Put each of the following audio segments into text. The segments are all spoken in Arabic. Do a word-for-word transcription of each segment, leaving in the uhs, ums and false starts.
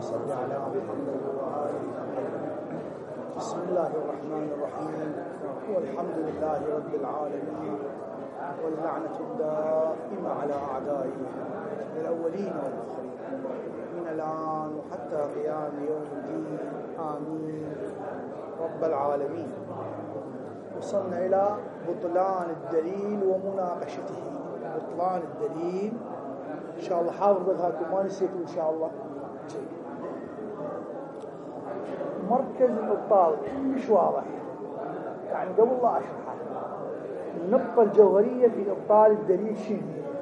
صل على محمد وآله. بسم الله الرحمن الرحيم، والحمد لله رب العالمين، واللعنة الدائمة على أعدائه الأولين والآخرين من الآن وحتى قيام يوم الدين، آمين رب العالمين. وصلنا إلى بطلان الدليل ومناقشته. بطلان الدليل إن شاء الله، حاول بذهاكم ما نسيتوا إن شاء الله. مركز الإبطال مش واضح، يعني قبل لا أشرحه النقطة الجوهرية في إبطال الدليل شنو؟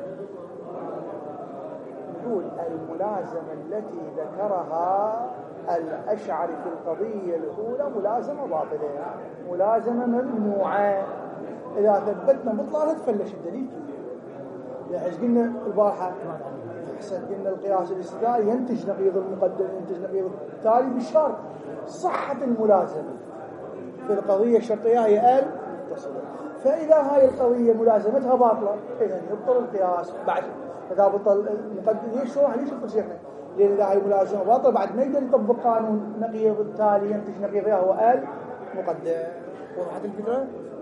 نقول الملازمة التي ذكرها الأشعري في القضية الأولى ملازمة باطلة، ملازمة ممنوعة. إذا ثبتنا بطلانها تفلش الدليل كله. لحيث قلنا البارحة حسن قلنا القياس الاستدلالي ينتج نقيض المقدم، ينتج نقيض التالي بالشرط صحة الملازمة في القضية الشرطية هي المتصلة. فإذا هاي القضية ملازمتها باطلة إذن يبطل القياس. بعد إذا بطل المقدم ليش راح ليش يقول شيخنا؟ لأن إذا هاي ملازمة باطلة بعد ما يقدر يطبق قانون نقيض التالي ينتج نقيضها هو المقدم. وضحت الفكرة؟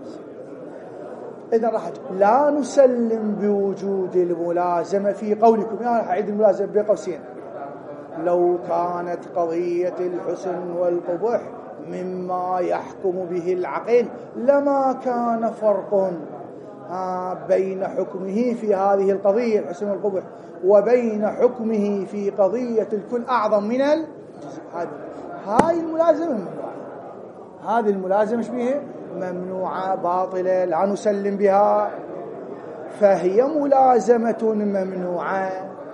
إذا راحت لا نسلم بوجود الملازمة في قولكم، يعني راح أعيد الملازمة بين قوسين. لو كانت قضية الحسن والقبح مما يحكم به العقل لما كان فرق بين حكمه في هذه القضية الحسن والقبح وبين حكمه في قضية الكل أعظم من الجزء. هاي الملازمة ممنوعة، هذه الملازمة ايش بيها؟ ممنوعة باطلة لا نسلم بها، فهي ملازمة ممنوعة.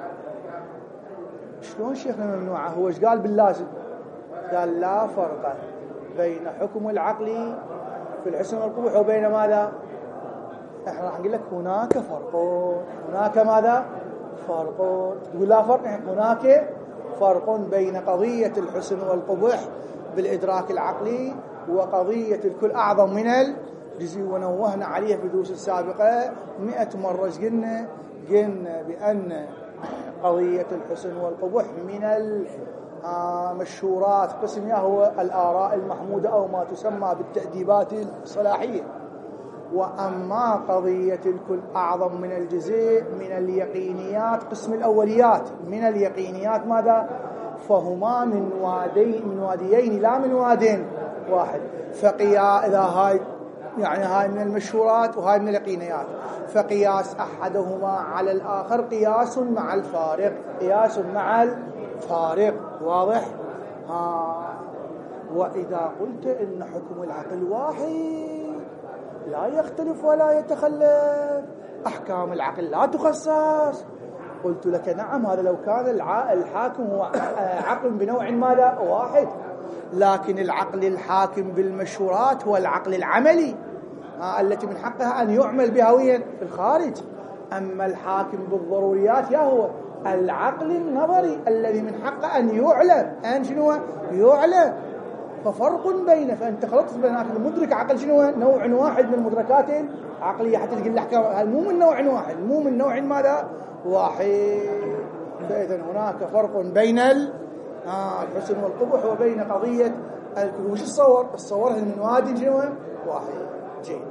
شلون شيخنا ممنوعة؟ هو ايش قال باللازم؟ قال لا فرق بين حكم العقل في الحسن والقبح وبين ماذا؟ احنا راح نقول لك هناك فرق. هناك ماذا؟ فرق. تقول لا فرق، هناك فرق بين قضية الحسن والقبح بالإدراك العقلي وقضية الكل أعظم من الجزء. ونوهنا عليها في الدروس السابقة مئة مرة. قلنا قلنا بأن قضية الحسن والقبح من المشهورات قسمها هو الآراء المحمودة أو ما تسمى بالتأديبات الصلاحية. وأما قضية الكل أعظم من الجزء من اليقينيات، قسم الأوليات من اليقينيات ماذا؟ فهما من وادين من واديين لا من وادين واحد. فقيا إذا هاي يعني هاي من المشهورات وهاي من اليقينيات، فقياس أحدهما على الآخر قياس مع الفارق، قياس مع الفارق. واضح؟ ها. وإذا قلت إن حكم العقل واحد لا يختلف ولا يتخلف، أحكام العقل لا تخصص، قلت لك نعم، هذا لو كان الحاكم هو عقل بنوع ماذا واحد، لكن العقل الحاكم بالمشهورات هو العقل العملي التي من حقها أن يعمل بها وين في الخارج. أما الحاكم بالضروريات يا هو العقل النظري الذي من حقه أن يعلم. أن شنو يعلم؟ ففرق بين، فأنت خلطت بين المدرك عقل شنو نوع واحد من المدركات العقلية حتى تقول الأحكام مو من نوع واحد، مو من نوع ماذا واحد. فإذا هناك فرق بين الحسن والقبح وبين قضية الكل. وش الصور؟ الصور من واد شنو واحد. جيد.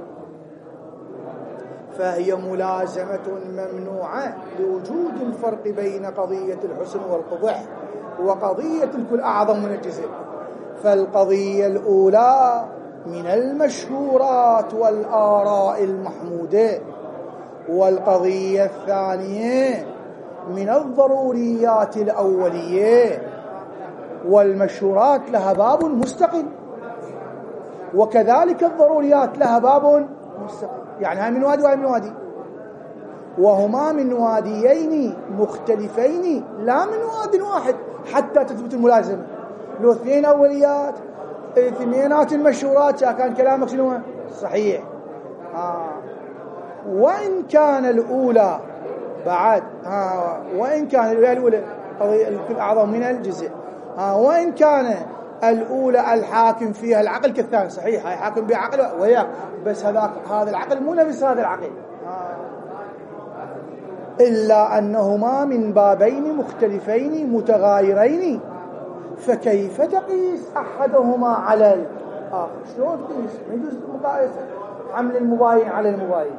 فهي ملازمة ممنوعة لوجود الفرق بين قضية الحسن والقبح وقضية الكل أعظم من الجزء. فالقضية الأولى من المشهورات والآراء المحمودة، والقضية الثانية من الضروريات الأولية. والمشهورات لها باب مستقل، وكذلك الضروريات لها باب مستقل. يعني هاي من وادي وهاي من وادي، وهما من واديين مختلفين لا من واد واحد حتى تثبت الملازمة. لو اثنين أوليات اثنينات المشهورات كان كلامك شنو صحيح. آه. وإن كان الأولى بعد آه. وإن كان الأولى الكل أعظم من الجزء آه. وإن كان الأولى الحاكم فيها العقل كالثاني صحيح، هاي حاكم بعقل وياك، بس هذا هذا العقل مو نفس هذا العقل آه. إلا أنهما من بابين مختلفين متغايرين، فكيف تقيس أحدهما على الآخر؟ شلون تقيس؟ ما يجوز مقايسة حمل المباين على المباين.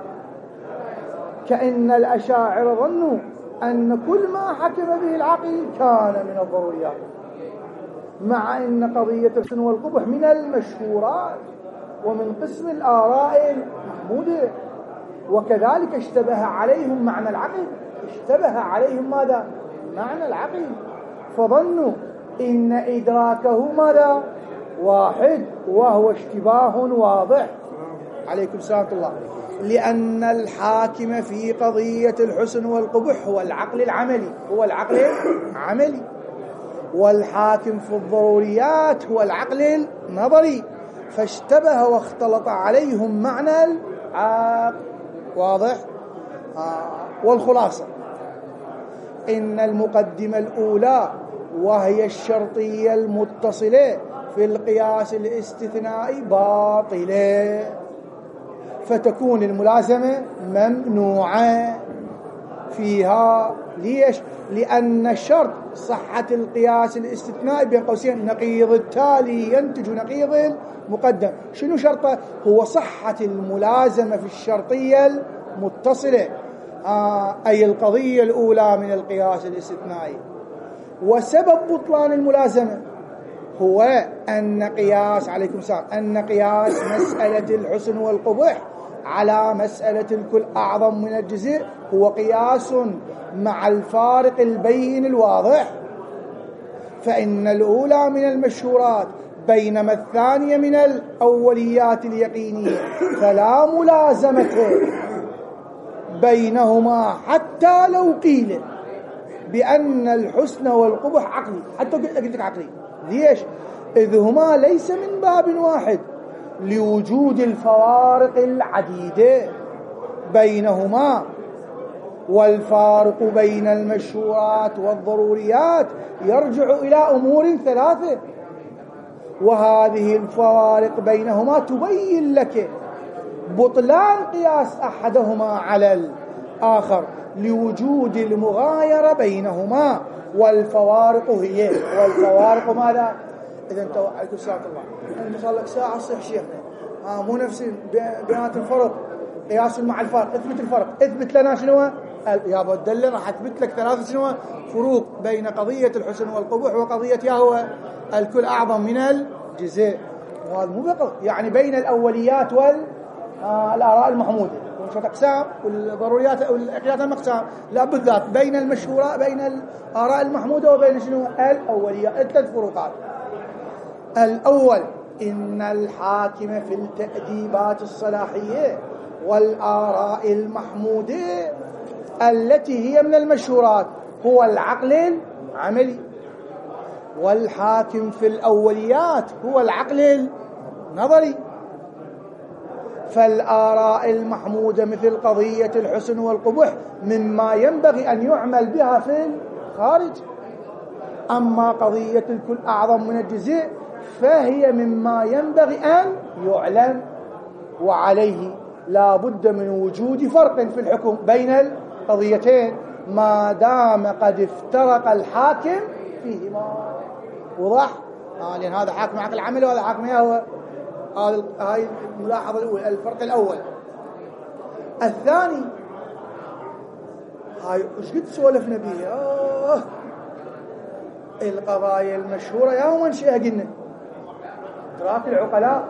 كأن الأشاعرة ظنوا أن كل ما حكم به العقل كان من الضروريات، مع أن قضية الحسن والقبح من المشهورات ومن قسم الآراء المحمودة. وكذلك اشتبه عليهم معنى العقل، اشتبه عليهم ماذا؟ معنى العقل، فظنوا إن إدراكه ماذا؟ واحد، وهو اشتباه واضح. عليكم السلام الله. لأن الحاكم في قضية الحسن والقبح هو العقل العملي، هو العقل العملي، والحاكم في الضروريات هو العقل النظري، فاشتبه واختلط عليهم معنى العقل. واضح؟ آه. والخلاصة إن المقدمة الأولى وهي الشرطية المتصلة في القياس الاستثنائي باطلة، فتكون الملازمة ممنوعة فيها. ليش؟ لأن شرط صحة القياس الاستثنائي بين قوسين نقيض التالي ينتج نقيض المقدم. شنو شرطه؟ هو صحة الملازمة في الشرطية المتصلة، آه أي القضية الأولى من القياس الاستثنائي. وسبب بطلان الملازمة هو أن قياس عليكم السلام أن قياس مسألة الحسن والقبح على مسألة الكل أعظم من الجزء هو قياس مع الفارق البين الواضح، فإن الأولى من المشهورات بينما الثانية من الأوليات اليقينية، فلا ملازمة بينهما حتى لو قيل بأن الحسن والقبح عقلي، حتى قلت لك عقلي. ليش؟ إذ هما ليس من باب واحد لوجود الفوارق العديدة بينهما، والفارق بين المشهورات والضروريات يرجع إلى أمور ثلاثة، وهذه الفوارق بينهما تبين لك بطلان قياس أحدهما على الآخر لوجود المغايرة بينهما، والفوارق هي والفوارق ماذا؟ إذا أنت عليكم السلام الله صار لك ساعة صح شيخنا آه مو نفس بيانات الفرق قياس مع الفرق، اثبت الفرق، اثبت لنا شنو يا ابو الدلة، راح اثبت لك ثلاث شنو فروق بين قضية الحسن والقبح وقضية يا هو الكل أعظم من الجزء. وهذا مو بقى يعني بين الأوليات والآراء آه المحمودة وشو أقسام والضروريات والإقيات المقسام، لا بالذات بين المشهورة بين الآراء المحمودة وبين شنو الأوليات. الثلاث فروقات: الأول إن الحاكم في التأديبات الصلاحية والآراء المحمودة التي هي من المشهورات هو العقل العملي، والحاكم في الأوليات هو العقل النظري. فالآراء المحمودة مثل قضية الحسن والقبح مما ينبغي أن يعمل بها في الخارج، أما قضية الكل أعظم من الجزء فهي مما ينبغي أن يعلم، وعليه لا بد من وجود فرق في الحكم بين القضيتين ما دام قد افترق الحاكم فيهما. وضح؟ آه لأن هذا حاكم عقل عملي وهذا حاكم ايه هو؟ هذا هاي الملاحظة الأولى، الفرق الأول. الثاني هاي ايش قد سولفنا بيه آه القضايا المشهورة يوما شيء قلنا إدراك العقلاء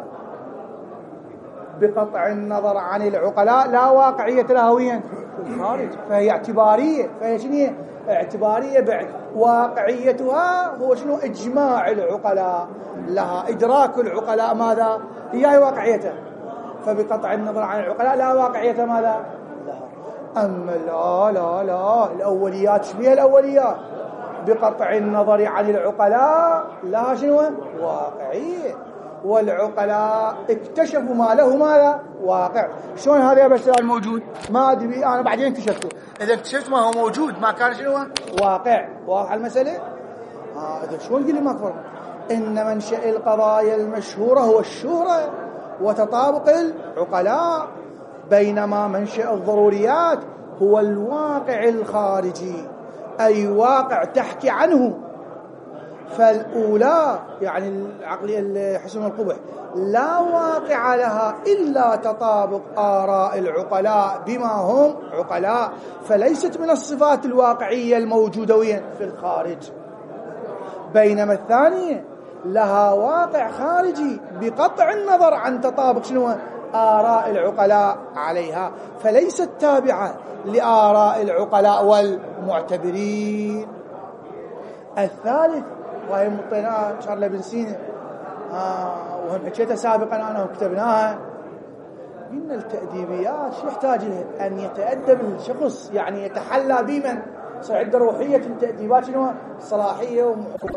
بقطع النظر عن العقلاء لا واقعية لها وين في الخارج، فهي اعتبارية. فهي شنو اعتبارية؟ بعد واقعيتها هو شنو إجماع العقلاء لها، إدراك العقلاء ماذا هي واقعيتها، فبقطع النظر عن العقلاء لا واقعية ماذا لها. أما لا لا لا الأوليات شبيه الأوليات بقطع النظر عن العقلاء لا شنو واقعية، والعقلاء اكتشفوا ما له ماذا واقع. شلون هذا يا بشر الموجود ما أدري أنا بعدين اكتشفته، إذا اكتشفت ما هو موجود ما كان شنو واقع. واضح المسألة؟ آه إذا شلون قل لي ما فرق؟ إن منشأ القضايا المشهورة هو الشهرة وتطابق العقلاء، بينما منشأ الضروريات هو الواقع الخارجي، أي واقع تحكي عنه. فالأولى يعني العقلية حسن القبح لا واقع لها إلا تطابق آراء العقلاء بما هم عقلاء، فليست من الصفات الواقعية الموجودة وين في الخارج. بينما الثانية لها واقع خارجي بقطع النظر عن تطابق شنو آراء العقلاء عليها، فليست تابعة لآراء العقلاء والمعتبرين. الثالث وهي مطيناها شارل بن سينا آه وهم حكيتها سابقا أنا وكتبناها، إن التأديبيات شو يحتاج لها؟ أن يتأدب الشخص، يعني يتحلى بمن صعد روحية التأديبات شنو صلاحية ومحفوظة.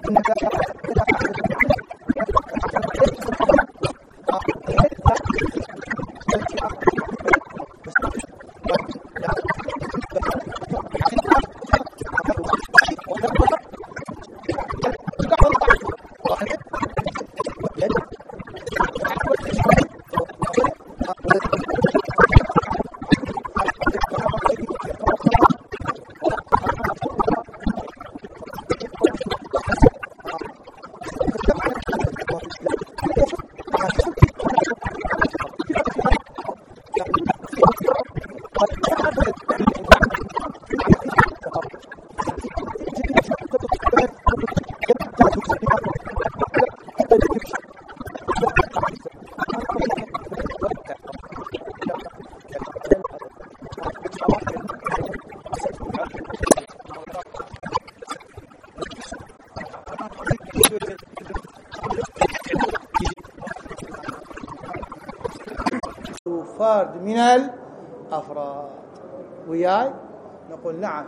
فرد من الأفراد وياي نقول نعم.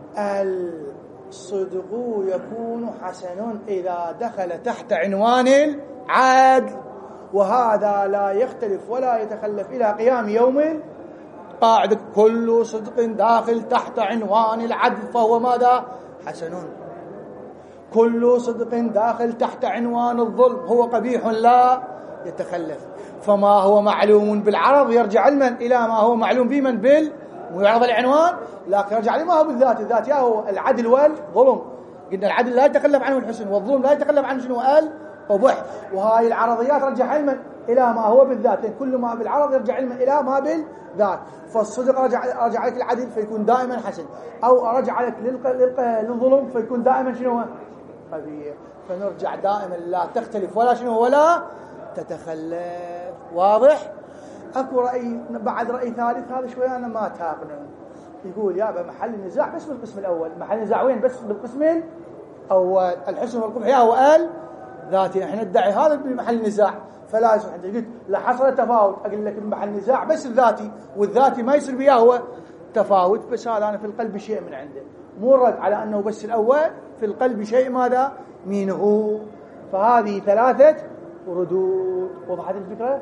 الصدق يكون حسن إذا دخل تحت عنوان العدل، وهذا لا يختلف ولا يتخلف إلى قيام يوم قاعدة كل صدق داخل تحت عنوان العدل فهو ماذا؟ حسن. كل صدق داخل تحت عنوان الظلم هو قبيح لا يتخلف. فما هو معلوم بالعرض يرجع علما إلى ما هو معلوم بمن بالمعرض العنوان، لكن يرجع لما هو بالذات. الذات هو العدل والظلم. قلنا العدل لا يتخلف عنه الحسن، والظلم لا يتخلف عنه شنو؟ القبح. وهاي العرضيات رجع علما إلى ما هو بالذات، يعني كل ما بالعرض يرجع علما إلى ما بالذات. فالصدق رجع رجع لك العدل فيكون دائما حسن، أو رجع لك للظلم فيكون دائما شنو؟ قبيح. فنرجع دائما لا تختلف ولا شنو ولا تتخلف. واضح؟ اكو رأي بعد رأي ثالث، هذا شوي انا ما تاقنه. يقول يا محل النزاع بس بالقسم الاول. محل النزاع وين؟ بس بالقسم الاول. الحسن والقبح يا وقال ذاتي. احنا ندعي هذا بمحل النزاع فلا يصح. انت قلت لا حصل تفاوت، اقول لك بمحل النزاع بس الذاتي، والذاتي ما يصير بياه هو تفاوت. بس هذا انا في القلب شيء من عنده، مو رد على انه بس الاول، في القلب شيء ماذا منه. فهذه ثلاثه ردود. وضحت الفكرة؟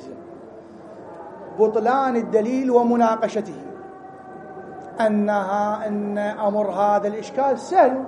بطلان الدليل ومناقشته. أنها أن أمر هذا الإشكال سهل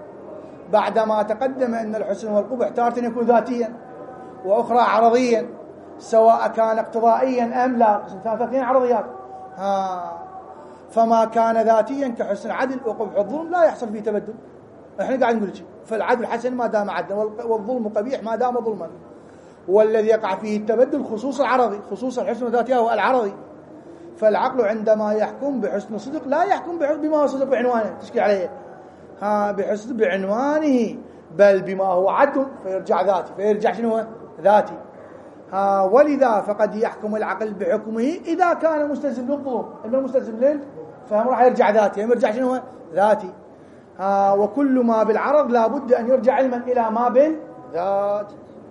بعدما تقدم أن الحسن والقبح تارة يكون ذاتيا وأخرى عرضيا، سواء كان اقتضائيا أم لا. قسم ثلاثين عرضيات. ها فما كان ذاتيا كحسن عدل وقبح الظلم لا يحصل فيه تبدل. احنا قاعد نقول شيء، فالعدل حسن ما دام عدلا، والظلم قبيح ما دام ظلما. والذي يقع فيه التبدل خصوص العرضي، خصوص الحسن ذاتها هو العرضي. فالعقل عندما يحكم بحسن صدق لا يحكم بما هو صدق بعنوانه تشكي عليه، ها بحسن بعنوانه، بل بما هو عدل فيرجع ذاتي، فيرجع شنو؟ ذاتي. ها ولذا فقد يحكم العقل بحكمه إذا كان مستلزم للظلم، إنه مستلزم لل فهم راح يرجع ذاتي، يرجع شنو؟ ذاتي. ها وكل ما بالعرض لا بد أن يرجع علما إلى ما بالذات.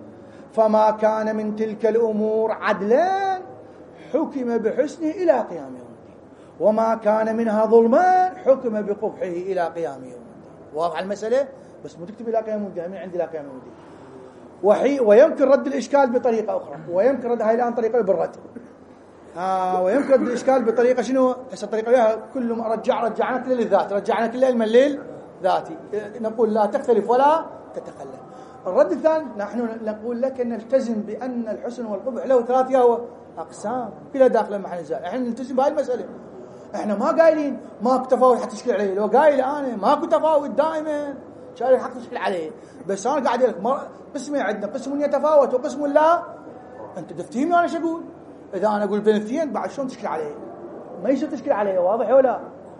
فما كان من تلك الأمور عدلا حكم بحسنه إلى قيام يوم الدين، وما كان منها ظلما حكم بقبحه إلى قيام يوم الدين. واضح المسألة؟ بس مو تكتب إلى قيام الدين، من عند إلى قيام يوم الدين. وحي ويمكن رد الإشكال بطريقة أخرى، ويمكن رد هاي الآن طريقة بالرد. ها ويمكن رد الإشكال بطريقة شنو؟ هسه الطريقة وياها كل ما رجع رجعنا كل للذات، رجعنا كل علما للذاتي. نقول لا تختلف ولا تتخلف. الرد الثاني نحن نقول لك أن نلتزم بأن الحسن والقبح له ثلاث هو أقسام كلها داخل محل النزاع. احنا نلتزم بهاي المسألة. احنا ما قايلين ماكو تفاوت حتى تشكل عليه، لو قايل انا ماكو تفاوت دائما شاري حق تشكل عليه، بس انا قاعد لك مر... قسمين عندنا، قسم يتفاوت وقسم لا. انت تفتهمني انا شو اقول؟ اذا انا اقول بين الاثنين بعد شلون تشكل عليه؟ ما يصير تشكل عليه. واضح ولا؟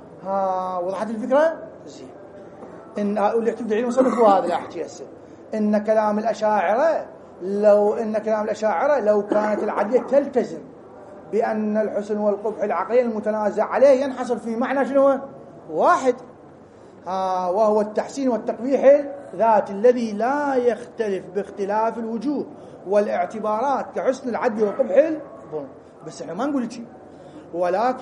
ها وضحت الفكره؟ زين. ان اللي تبدا علم صرف هذا لا احكي هسه. ان كلام الاشاعره لو ان كلام الاشاعره لو كانت العدليه تلتزم بأن الحسن والقبح العقلي المتنازع عليه ينحصر في معنى شنو واحد، ها وهو التحسين والتقبيح ذات الذي لا يختلف باختلاف الوجوه والاعتبارات كحسن العدل وقبح الظلم. بس احنا ما نقول شيء، ولكن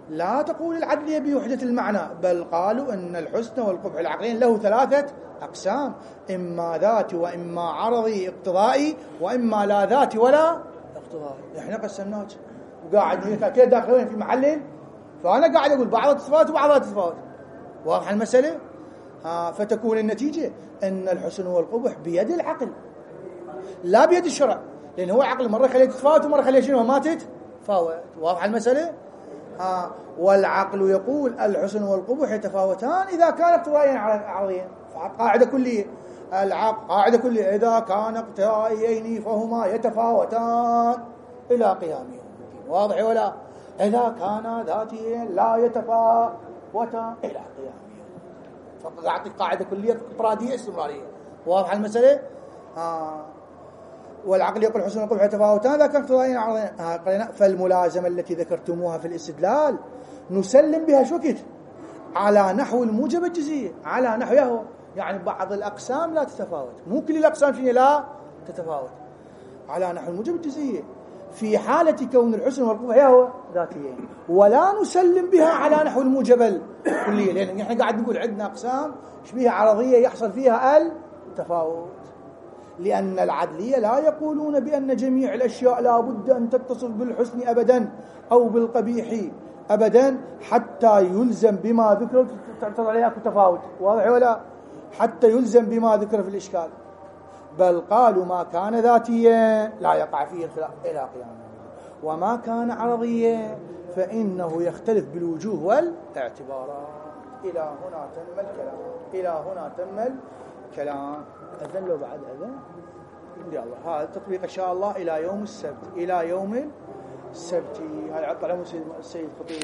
لا تقول العدلية بوحدة المعنى، بل قالوا أن الحسن والقبح العقلين له ثلاثة أقسام، إما ذاتي وإما عرضي اقتضائي وإما لا ذاتي ولا اقتضائي. إحنا قسمناك وقاعد كده داخلين في محل، فأنا قاعد أقول بعض الصفات وبعض الصفات. واضح المسألة؟ آه فتكون النتيجة أن الحسن والقبح بيد العقل لا بيد الشرع، لأن هو عقل مرة خليه تتفاوت ومرة خليه شنو ما تتفاوت. واضح المسألة؟ آه والعقل يقول الحسن والقبح يتفاوتان إذا كان اقتضائيا عرضيا، قاعدة كلية. العقل قاعدة كلية إذا كان اقتضائيين فهما يتفاوتان إلى قيام يوم الدين. واضح ولا؟ إذا كان ذاتيا لا يتفاوتان إلى قيام يوم الدين. فأعطيك قاعدة كلية إفرادية استمرارية. واضح المسألة؟ آه والعقل يقول الحسن والقبح يتفاوتان إذا كان اقتضائيا عرضيا. فالملازمة التي ذكرتموها في الاستدلال نسلم بها شكت على نحو الموجب الجزئية، على نحوه يعني بعض الأقسام لا تتفاوت، مو كل الأقسام فيها لا تتفاوت، على نحو الموجب الجزئية في حالة كون الحسن والقبح هو ذاتيين، ولا نسلم بها على نحو الموجب الكلية، لأن نحن قاعد نقول عندنا أقسام شبيهة عرضية يحصل فيها التفاوت. لأن العدلية لا يقولون بأن جميع الأشياء لا بد أن تتصف بالحسن أبدا أو بالقبيح أبدا حتى يلزم بما ذكر تعترض عليها تفاوت. واضح ولا؟ حتى يلزم بما ذكر في الإشكال، بل قالوا ما كان ذاتيا لا يقع فيه الخلاف إلى قيامه، وما كان عرضيا فإنه يختلف بالوجوه والاعتبارات. إلى هنا تم الكلام، إلى هنا تم الكلام. أذن لو بعد أذن يلا هذا التطبيق إن شاء الله إلى يوم السبت، إلى يوم السبت. هذا عطى على السيد خطيب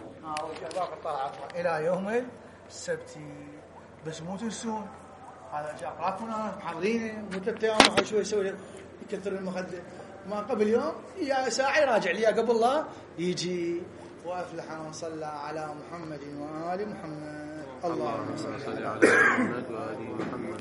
إلى يوم السبت، بس مو تنسون هذا جاء قراءتنا محضرين مو ثلاث أيام راح شوي يسوي يكثر المخدة ما قبل يوم يا ساعة يراجع لي قبل الله يجي. وأفلح من صلى على محمد وآل محمد. اللهم صل على محمد وآل محمد.